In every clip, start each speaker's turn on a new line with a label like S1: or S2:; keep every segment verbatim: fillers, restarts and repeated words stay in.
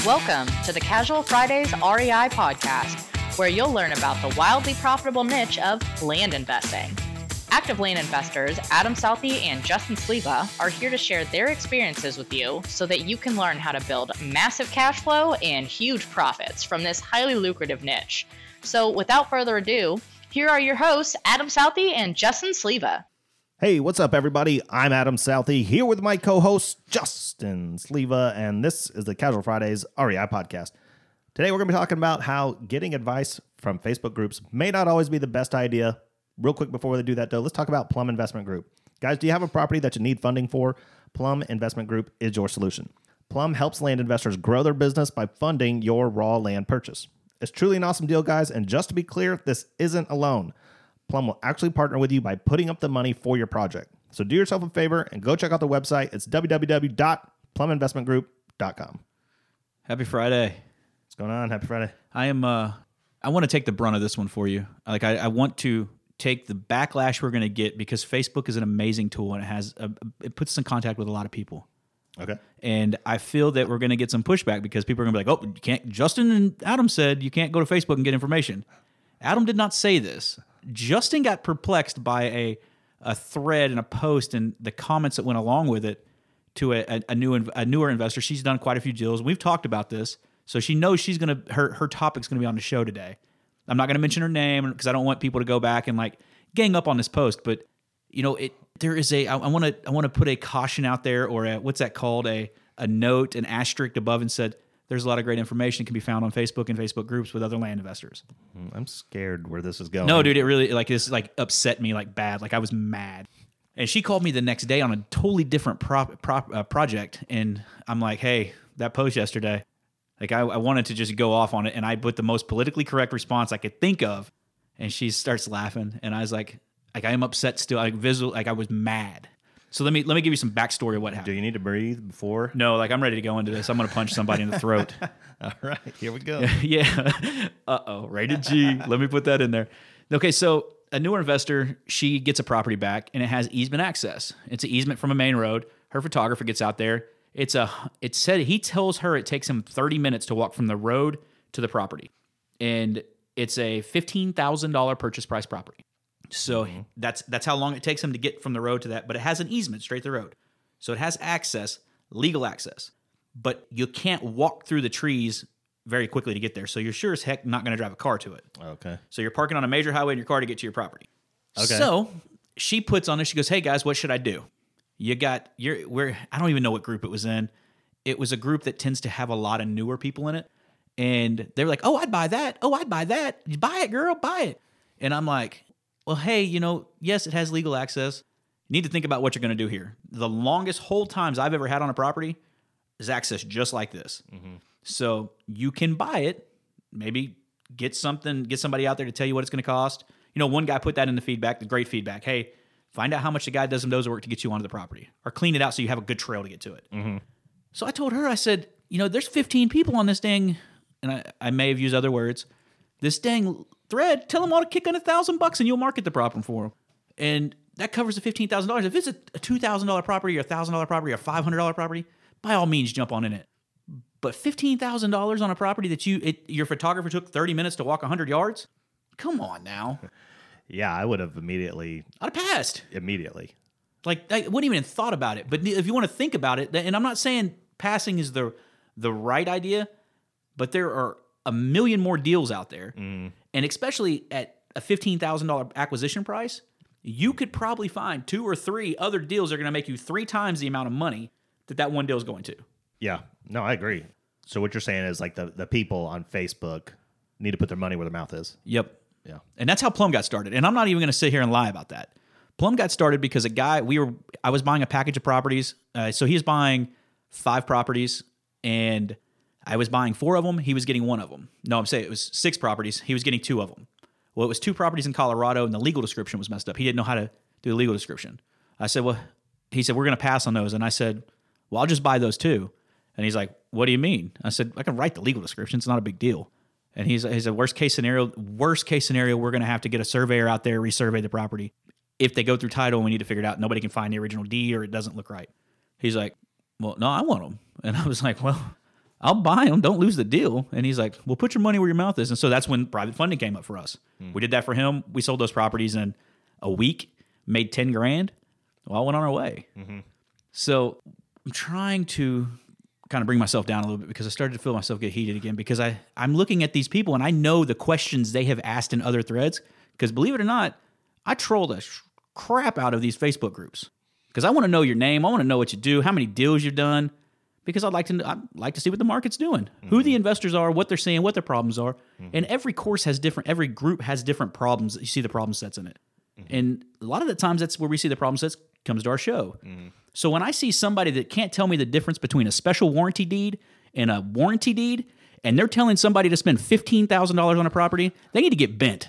S1: Welcome to the Casual Fridays R E I podcast, where you'll learn about the wildly profitable niche of land investing. Active land investors Adam Southey and Justin Sleva are here to share their experiences with you so that you can learn how to build massive cash flow and huge profits from this highly lucrative niche. So without further ado, here are your hosts, Adam Southey and Justin Sleva.
S2: Hey, what's up, everybody? I'm Adam Southey, here with my co-host, Justin Sleva, and this is the Casual Fridays R E I podcast. Today, we're going to be talking about how getting advice from Facebook groups may not always be the best idea. Real quick before we do that, though, let's talk about Plum Investment Group. Guys, do you have a property that you need funding for? Plum Investment Group is your solution. Plum helps land investors grow their business by funding your raw land purchase. It's truly an awesome deal, guys, and just to be clear, this isn't a loan. Plum will actually partner with you by putting up the money for your project. So do yourself a favor and go check out the website. It's w w w dot plum investment group dot com.
S3: Happy Friday.
S2: What's going on? Happy Friday.
S3: I am, uh, I want to take the brunt of this one for you. Like, I, I want to take the backlash we're going to get because Facebook is an amazing tool and it has, a, it puts us in contact with a lot of people.
S2: Okay.
S3: And I feel that we're going to get some pushback because people are going to be like, oh, you can't, Justin and Adam said you can't go to Facebook and get information. Adam did not say this. Justin got perplexed by a a thread and a post and the comments that went along with it to a, a, a new a newer investor. She's done quite a few deals. We've talked about this, so she knows she's gonna her her topic's gonna be on the show today. I'm not gonna mention her name because I don't want people to go back and like gang up on this post. But you know, it there is a I want to I want to put a caution out there or a, what's that called a a note an asterisk above and said. There's a lot of great information that can be found on Facebook and Facebook groups with other land investors.
S2: I'm scared where this is going.
S3: No, dude, it really like this like upset me like bad. Like I was mad. And she called me the next day on a totally different prop, prop, uh, project, and I'm like, "Hey, that post yesterday, like I, I wanted to just go off on it, and I put the most politically correct response I could think of." And she starts laughing, and I was like, "Like I am upset still. Like visual, like I was mad." So let me let me give you some backstory of what happened.
S2: Do you need to breathe before?
S3: No, like I'm ready to go into this. I'm going to punch somebody in the throat.
S2: All right, here we go.
S3: Yeah. Uh-oh, rated G. Let me put that in there. Okay, so a newer investor, she gets a property back, and it has easement access. It's an easement from a main road. Her photographer gets out there. It's a. It said he tells her it takes him thirty minutes to walk from the road to the property, and it's a fifteen thousand dollars purchase price property. So mm-hmm. that's that's how long it takes him to get from the road to that. But it has an easement straight to the road. So it has access, legal access. But you can't walk through the trees very quickly to get there. So you're sure as heck not going to drive a car to it.
S2: Okay.
S3: So you're parking on a major highway in your car to get to your property.
S2: Okay.
S3: So she puts on it. She goes, "Hey guys, what should I do? You got you're where I don't even know what group it was in. It was a group that tends to have a lot of newer people in it. And they were like, oh, I'd buy that. Oh, I'd buy that. You buy it, girl, buy it. And I'm like, well, hey, you know, yes, it has legal access. You need to think about what you're going to do here. The longest hold times I've ever had on a property is access just like this. Mm-hmm. So you can buy it, maybe get something, get somebody out there to tell you what it's going to cost. You know, one guy put that in the feedback, the great feedback. Hey, find out how much the guy does some dozer work to get you onto the property, or clean it out so you have a good trail to get to it. Mm-hmm. So I told her, I said, you know, there's fifteen people on this dang, and I, I may have used other words, this dang thread, tell them all to kick in a thousand bucks and you'll market the property for them. And that covers the fifteen thousand dollars. If it's a, a two thousand dollars property or a one thousand dollars property or a five hundred dollars property, by all means, jump on in it. But fifteen thousand dollars on a property that you it, your photographer took thirty minutes to walk one hundred yards? Come on now.
S2: Yeah, I would have immediately.
S3: I'd have passed.
S2: Immediately.
S3: Like, I wouldn't even have thought about it. But if you want to think about it, and I'm not saying passing is the the right idea, but there are a million more deals out there. Mm. And especially at a fifteen thousand dollars acquisition price, you could probably find two or three other deals that are going to make you three times the amount of money that that one deal is going to.
S2: Yeah. No, I agree. So what you're saying is like the, the people on Facebook need to put their money where their mouth is.
S3: Yep.
S2: Yeah.
S3: And that's how Plum got started. And I'm not even going to sit here and lie about that. Plum got started because a guy, we were, I was buying a package of properties. Uh, so he was buying five properties and I was buying four of them. He was getting one of them. No, I'm saying it was six properties. He was getting two of them. Well, it was two properties in Colorado and the legal description was messed up. He didn't know how to do the legal description. I said, well, he said, we're going to pass on those. And I said, well, I'll just buy those two. And he's like, what do you mean? I said, I can write the legal description. It's not a big deal. And he's, he's a worst case scenario, worst case scenario, we're going to have to get a surveyor out there, resurvey the property. If they go through title and we need to figure it out, nobody can find the original deed or it doesn't look right. He's like, well, no, I want them. And I was like, well, I'll buy them. Don't lose the deal. And he's like, well, put your money where your mouth is. And so that's when private funding came up for us. Mm. We did that for him. We sold those properties in a week, made ten grand. Well, I went on our way. Mm-hmm. So I'm trying to kind of bring myself down a little bit because I started to feel myself get heated again because I, I'm looking at these people and I know the questions they have asked in other threads because believe it or not, I troll the sh- crap out of these Facebook groups because I want to know your name. I want to know what you do, how many deals you've done because I'd like to I'd like to see what the market's doing, mm-hmm. who the investors are, what they're seeing, what their problems are. Mm-hmm. And every course has different, every group has different problems. You see the problem sets in it. Mm-hmm. And a lot of the times that's where we see the problem sets comes to our show. Mm-hmm. So when I see somebody that can't tell me the difference between a special warranty deed and a warranty deed, and they're telling somebody to spend fifteen thousand dollars on a property, they need to get bent.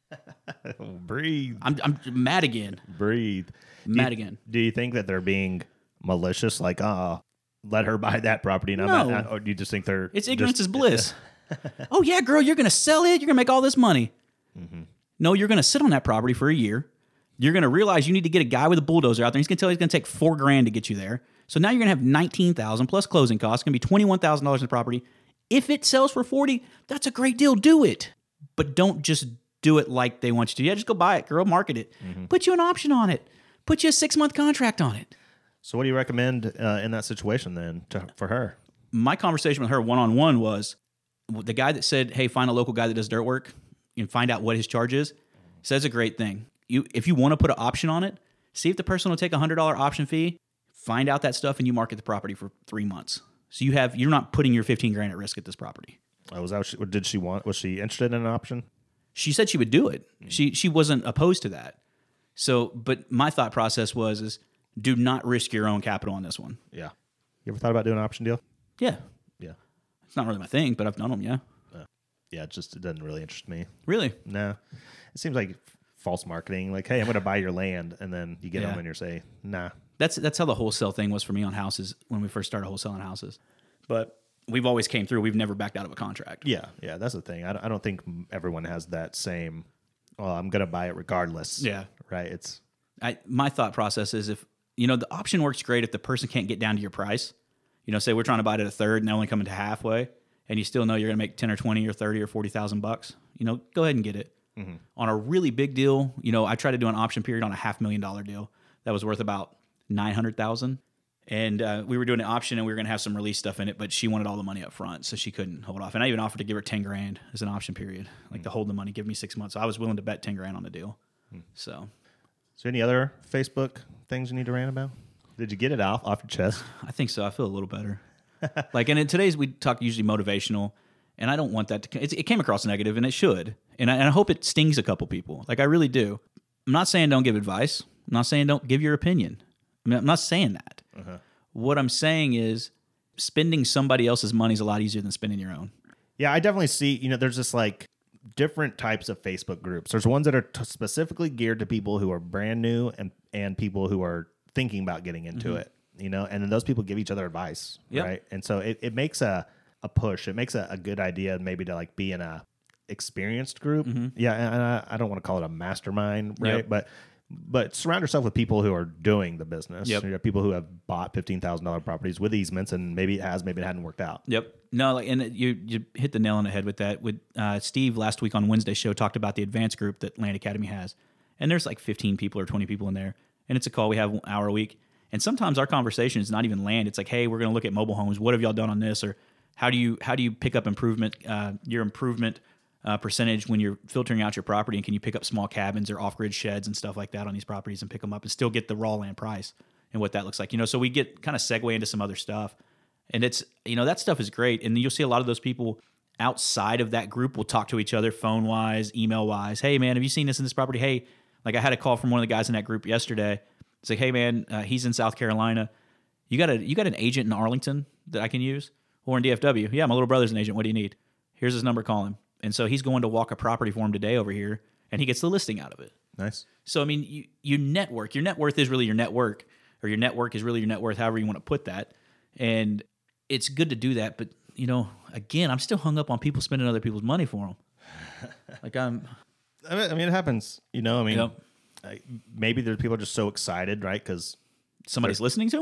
S2: Breathe.
S3: I'm, I'm mad again.
S2: Breathe.
S3: Mad
S2: do you,
S3: again.
S2: Do you think that they're being malicious? Like, uh, let her buy that property. And
S3: no.
S2: I'm not, or do you just think they're...
S3: It's ignorance
S2: just,
S3: is bliss. Oh, yeah, girl, you're going to sell it. You're going to make all this money. Mm-hmm. No, you're going to sit on that property for a year. You're going to realize you need to get a guy with a bulldozer out there. He's going to tell you he's going to take four grand to get you there. So now you're going to have nineteen thousand dollars plus closing costs. It's going to be twenty-one thousand dollars in the property. If it sells for forty thousand dollars, that's a great deal. Do it. But don't just do it like they want you to. Yeah, just go buy it, girl. Market it. Mm-hmm. Put you an option on it. Put you a six-month contract on it.
S2: So what do you recommend uh, in that situation then to, for her?
S3: My conversation with her one-on-one was the guy that said, hey, find a local guy that does dirt work and find out what his charge is, says a great thing. You, if you want to put an option on it, see if the person will take a one hundred dollars option fee, find out that stuff, and you market the property for three months. So you have, you're not putting your fifteen grand at risk at this property.
S2: Oh, was that what she, what did she want? Was she interested in an option?
S3: She said she would do it. Mm-hmm. She she wasn't opposed to that. So, but my thought process was, is do not risk your own capital on this one.
S2: Yeah. You ever thought about doing an option deal?
S3: Yeah.
S2: Yeah.
S3: It's not really my thing, but I've done them, yeah.
S2: Uh, yeah, it just it doesn't really interest me.
S3: Really?
S2: No. It seems like false marketing. Like, hey, I'm going to buy your land, and then you get
S3: Yeah.
S2: them and you say, nah.
S3: That's that's how the wholesale thing was for me on houses when we first started wholesaling houses. But we've always came through. We've never backed out of a contract.
S2: Yeah, yeah, that's the thing. I don't, I don't think everyone has that same, well, I'm going to buy it regardless.
S3: Yeah.
S2: Right? It's
S3: I my thought process is if, you know, the option works great if the person can't get down to your price. You know, say we're trying to buy it at a third and they're only coming to halfway, and you still know you're going to make ten or twenty or thirty or forty thousand bucks. You know, go ahead and get it. Mm-hmm. On a really big deal, you know, I tried to do an option period on a half million dollar deal that was worth about nine hundred thousand, and uh, we were doing an option and we were going to have some release stuff in it, but she wanted all the money up front, so she couldn't hold off. And I even offered to give her ten grand as an option period, like mm-hmm. to hold the money, give me six months. So I was willing to bet ten grand on the deal. Mm-hmm. So,
S2: is there any other Facebook things you need to rant about? Did you get it off off your chest?
S3: I think so. I feel a little better. Like, and in today's we talk usually motivational, and I don't want that to. It, it came across negative, and it should, and I, and I hope it stings a couple people. Like I really do. I'm not saying don't give advice. I'm not saying don't give your opinion. I mean, I'm not saying that. Uh-huh. What I'm saying is spending somebody else's money is a lot easier than spending your own.
S2: Yeah, I definitely see, you know, there's just like different types of Facebook groups. There's ones that are t- specifically geared to people who are brand new and, and people who are thinking about getting into mm-hmm. it, you know, and then those people give each other advice, yep. right? And so it, it makes a, a push. It makes a, a good idea maybe to like be in a experienced group. Mm-hmm. Yeah, and I, I don't want to call it a mastermind, right? Yep. But But surround yourself with people who are doing the business.
S3: Yep.
S2: You know, people who have bought fifteen thousand dollars properties with easements, and maybe it has, maybe it hadn't worked out.
S3: Yep. No, like, and you you hit the nail on the head with that. With uh, Steve last week on Wednesday's show talked about the advanced group that Land Academy has, and there's like fifteen people or twenty people in there, and it's a call we have an hour a week. And sometimes our conversation is not even land. It's like, hey, we're going to look at mobile homes. What have y'all done on this? Or how do you how do you pick up improvement uh, your improvement Uh, percentage when you're filtering out your property, and can you pick up small cabins or off-grid sheds and stuff like that on these properties and pick them up and still get the raw land price and what that looks like, you know? So we get kind of segue into some other stuff, and it's, you know, that stuff is great. And you'll see a lot of those people outside of that group will talk to each other phone wise, email wise. Hey man, have you seen this in this property? Hey, like I had a call from one of the guys in that group yesterday. It's like, hey man, uh, he's in South Carolina. You got a, you got an agent in Arlington that I can use, or in D F W? Yeah, my little brother's an agent. What do you need? Here's his number, call him. And so he's going to walk a property for him today over here, and he gets the listing out of it.
S2: Nice.
S3: So, I mean, you, you network. Your net worth is really your network, or your network is really your net worth, however you want to put that. And it's good to do that. But, you know, again, I'm still hung up on people spending other people's money for them. Like, I'm...
S2: I mean, I mean, it happens. You know, I mean,
S3: yep.
S2: I, maybe there's people just so excited, right? Because
S3: somebody's listening to them?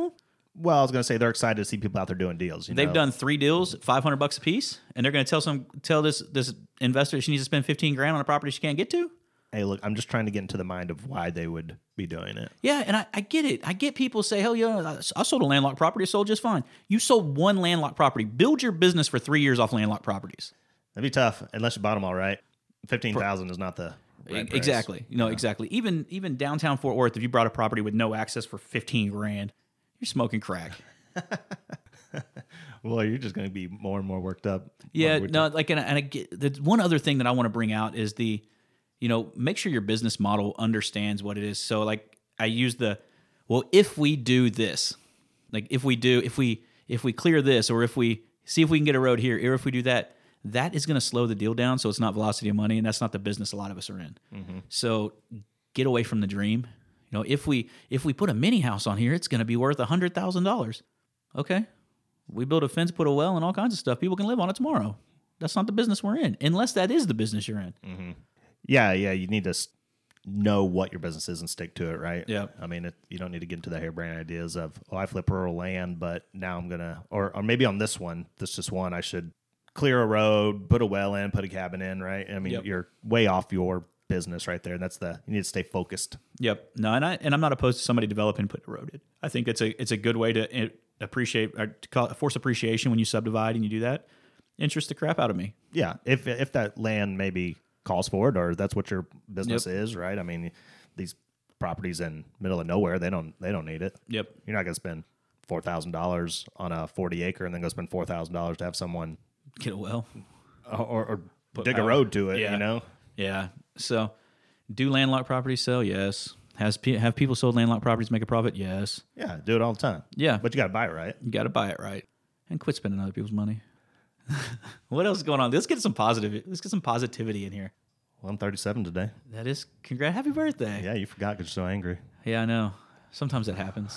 S2: Well, I was going to say they're excited to see people out there doing deals. You
S3: They've
S2: know?
S3: done three deals, five hundred bucks a piece, and they're going to tell some tell this this investor she needs to spend fifteen grand on a property she can't get to.
S2: Hey, look, I'm just trying to get into the mind of why they would be doing it.
S3: Yeah, and I, I get it. I get people say, hell yeah, I sold a landlocked property. It sold just fine. You sold one landlocked property. Build your business for three years off landlocked properties.
S2: That'd be tough unless you bought them all right. fifteen thousand is not the right price.
S3: Exactly. You know, yeah. exactly. Even even downtown Fort Worth, if you brought a property with no access for fifteen grand, you're smoking crack.
S2: Well, you're just going to be more and more worked up.
S3: Yeah, no, like, and, and I get, the one other thing that I want to bring out is the, you know, make sure your business model understands what it is. So, like, I use the, well, if we do this, like, if we do, if we, if we clear this, or if we see if we can get a road here, or if we do that, that is going to slow the deal down. So it's not velocity of money, and that's not the business a lot of us are in. Mm-hmm. So get away from the dream. You know, if we if we put a mini house on here, it's going to be worth a hundred thousand dollars. Okay, we build a fence, put a well, and all kinds of stuff. People can live on it tomorrow. That's not the business we're in, unless that is the business you're in.
S2: Mm-hmm. Yeah, yeah. You need to know what your business is and stick to it, right?
S3: Yeah.
S2: I mean, it, you don't need to get into the harebrained ideas of, oh, I flip rural land, but now I'm gonna, or or maybe on this one, this just one, I should clear a road, put a well in, put a cabin in, right? I mean, yep. You're way off your business right there. That's the, you need to stay focused.
S3: Yep. No, and I and I'm not opposed to somebody developing, put a road in. I think it's a it's a good way to appreciate, or to call it force appreciation when you subdivide and you do that. Interest the crap out of me.
S2: Yeah, if if that land maybe calls for it, or that's what your business
S3: Yep.
S2: is, right? I mean, these properties in middle of nowhere, they don't they don't need it.
S3: Yep.
S2: You're not going to spend four thousand dollars on a forty acre and then go spend four thousand dollars to have someone
S3: get a well
S2: or, or dig a road to it.
S3: Yeah.
S2: You know.
S3: Yeah. So, do landlocked properties sell? Yes. Has pe- have people sold landlocked properties make a profit? Yes.
S2: Yeah, do it all the time.
S3: Yeah.
S2: But you got to buy it right.
S3: You got to buy it right, and quit spending other people's money. What else is going on? Let's get some positive. Let's get some positivity in here.
S2: Well, I'm thirty-seven today.
S3: That is, congrats, happy birthday.
S2: Yeah, you forgot because you're so angry.
S3: Yeah, I know. Sometimes that happens.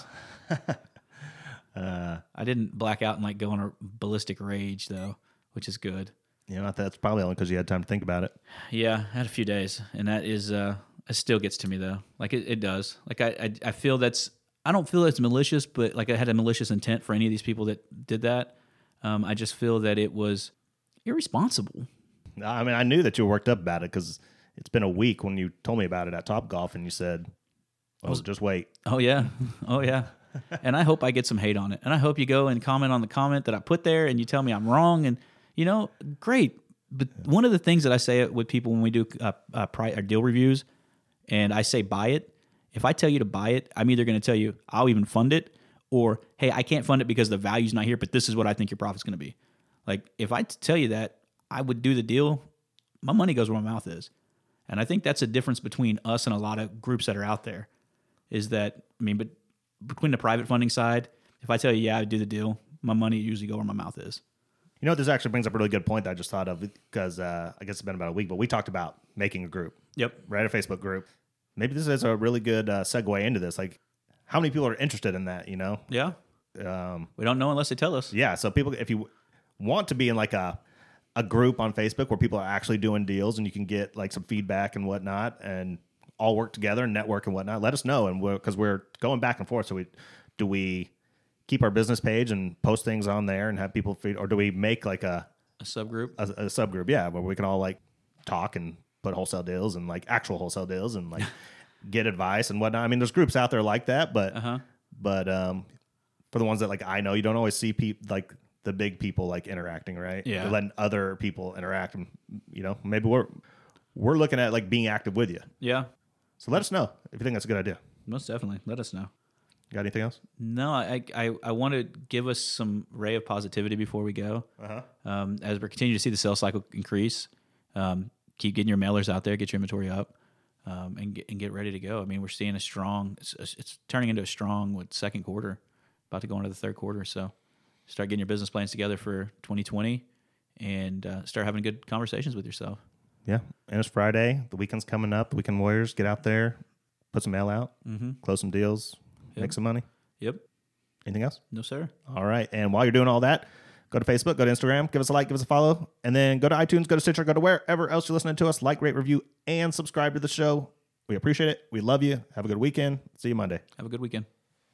S3: uh, I didn't black out and like go on a ballistic rage though, which is good.
S2: You know, that's probably only because you had time to think about it.
S3: Yeah, I had a few days, and that is, uh, it still gets to me though. Like it, it does. Like I, I, I feel that's, I don't feel it's malicious, but like I had a malicious intent for any of these people that did that. Um, I just feel that it was irresponsible.
S2: I mean, I knew that you were worked up about it because it's been a week when you told me about it at Topgolf, and you said, "Well, was, just wait."
S3: Oh yeah, oh yeah. And I hope I get some hate on it, and I hope you go and comment on the comment that I put there, and you tell me I'm wrong, and you know, great. But one of the things that I say with people when we do uh, uh, pri- or deal reviews, and I say buy it. If I tell you to buy it, I'm either going to tell you I'll even fund it, or hey, I can't fund it because the value's not here, but this is what I think your profit's going to be. Like if I t- tell you that, I would do the deal. My money goes where my mouth is. And I think that's a difference between us and a lot of groups that are out there is that, I mean, but between the private funding side, if I tell you, yeah, I do the deal, my money usually go where my mouth is.
S2: You know, this actually brings up a really good point that I just thought of because uh, I guess it's been about a week, but we talked about making a group.
S3: Yep.
S2: Right, a Facebook group. Maybe this is a really good uh, segue into this. Like, how many people are interested in that, you know?
S3: Yeah. Um, we don't know unless they tell us.
S2: Yeah, so people, if you want to be in like a a group on Facebook where people are actually doing deals and you can get like some feedback and whatnot and all work together and network and whatnot, let us know. And we're, because we're going back and forth. So we, do we keep our business page and post things on there and have people feed, or do we make like a,
S3: a subgroup,
S2: a, a subgroup? Yeah. Where we can all like talk and put wholesale deals and like actual wholesale deals and like get advice and whatnot. I mean, there's groups out there like that, but, uh-huh. but, um, for the ones that like, I know you don't always see people like, the big people like interacting, right?
S3: Yeah.
S2: They're letting other people interact, and you know, maybe we're we're looking at like being active with you.
S3: Yeah.
S2: So let us know if you think that's a good idea.
S3: Most definitely. Let us know.
S2: Got anything else?
S3: No, I I, I want to give us some ray of positivity before we go. Uh-huh. Um, as we continue to see the sales cycle increase, um, keep getting your mailers out there, get your inventory up, um, and get and get ready to go. I mean, we're seeing a strong. It's, it's turning into a strong what second quarter, about to go into the third quarter. So. Start getting your business plans together for twenty twenty and uh, start having good conversations with yourself.
S2: Yeah. And it's Friday. The weekend's coming up. The Weekend Warriors. Get out there, put some mail out, mm-hmm. close some deals,
S3: yep.
S2: make some money.
S3: Yep.
S2: Anything else?
S3: No, sir.
S2: All right. And while you're doing all that, go to Facebook, go to Instagram, give us a like, give us a follow, and then go to iTunes, go to Stitcher, go to wherever else you're listening to us. Like, rate, review, and subscribe to the show. We appreciate it. We love you. Have a good weekend. See you Monday.
S3: Have a good weekend.